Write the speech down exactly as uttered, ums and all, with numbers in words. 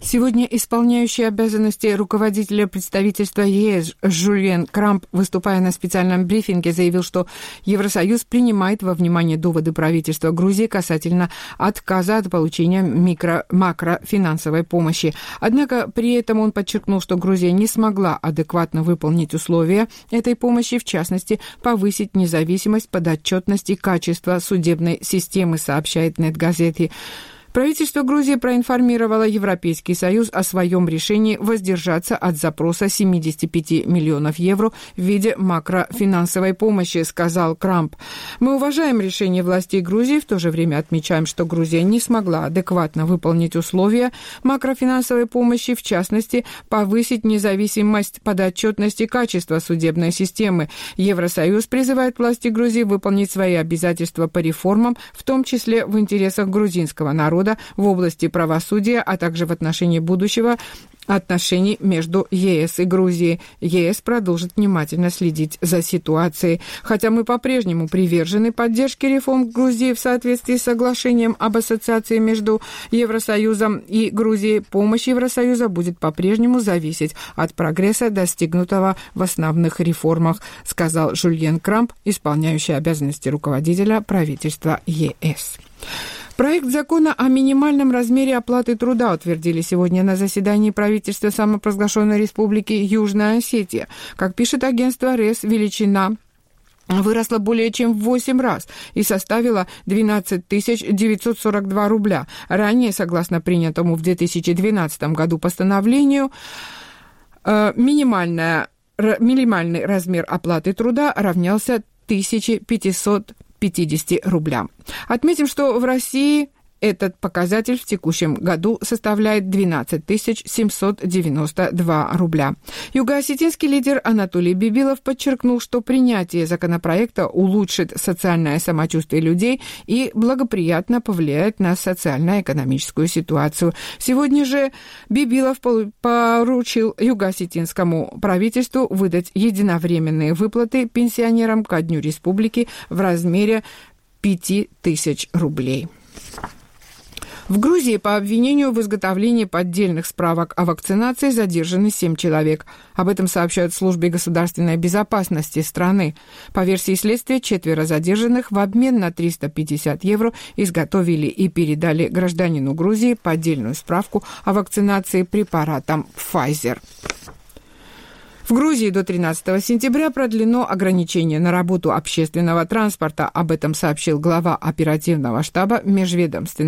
Сегодня исполняющий обязанности руководителя представительства ЕС Жюльен Крамп, выступая на специальном брифинге, заявил, что Евросоюз принимает во внимание доводы правительства Грузии касательно отказа от получения микро- макрофинансовой помощи. Однако при этом он подчеркнул, что Грузия не смогла адекватно выполнить условия этой помощи, в частности, повысить независимость, подотчетность и качество судебной системы, сообщает Нет-газети. Правительство Грузии проинформировало Европейский Союз о своем решении воздержаться от запроса семьдесят пять миллионов евро в виде макрофинансовой помощи, сказал Крамп. Мы уважаем решение властей Грузии, в то же время отмечаем, что Грузия не смогла адекватно выполнить условия макрофинансовой помощи, в частности, повысить независимость, подотчетность и качество судебной системы. Евросоюз призывает власти Грузии выполнить свои обязательства по реформам, в том числе в интересах грузинского народа, в области правосудия, а также в отношении будущего отношений между ЕС и Грузией. ЕС продолжит внимательно следить за ситуацией. Хотя мы по-прежнему привержены поддержке реформ Грузии в соответствии с соглашением об ассоциации между Евросоюзом и Грузией, помощь Евросоюза будет по-прежнему зависеть от прогресса, достигнутого в основных реформах, сказал Жюльен Крамп, исполняющий обязанности руководителя правительства ЕС. Проект закона о минимальном размере оплаты труда утвердили сегодня на заседании правительства самопровозглашенной республики Южная Осетия. Как пишет агентство РЭС, величина выросла более чем в восемь раз и составила двенадцать тысяч девятьсот сорок два рубля. Ранее, согласно принятому в две тысячи двенадцатом году постановлению, минимальная, минимальный размер оплаты труда равнялся тысяче пятисот пятидесяти рублям. Отметим, что в России этот показатель в текущем году составляет двенадцать тысяч семьсот девяносто два рубля. Юго-осетинский лидер Анатолий Бибилов подчеркнул, что принятие законопроекта улучшит социальное самочувствие людей и благоприятно повлияет на социально-экономическую ситуацию. Сегодня же Бибилов поручил юго-осетинскому правительству выдать единовременные выплаты пенсионерам ко Дню Республики в размере пяти тысяч рублей. В Грузии по обвинению в изготовлении поддельных справок о вакцинации задержаны семь человек. Об этом сообщают в службе государственной безопасности страны. По версии следствия, четверо задержанных в обмен на триста пятьдесят евро изготовили и передали гражданину Грузии поддельную справку о вакцинации препаратом Pfizer. В Грузии до тринадцатого сентября продлено ограничение на работу общественного транспорта. Об этом сообщил глава оперативного штаба межведомственного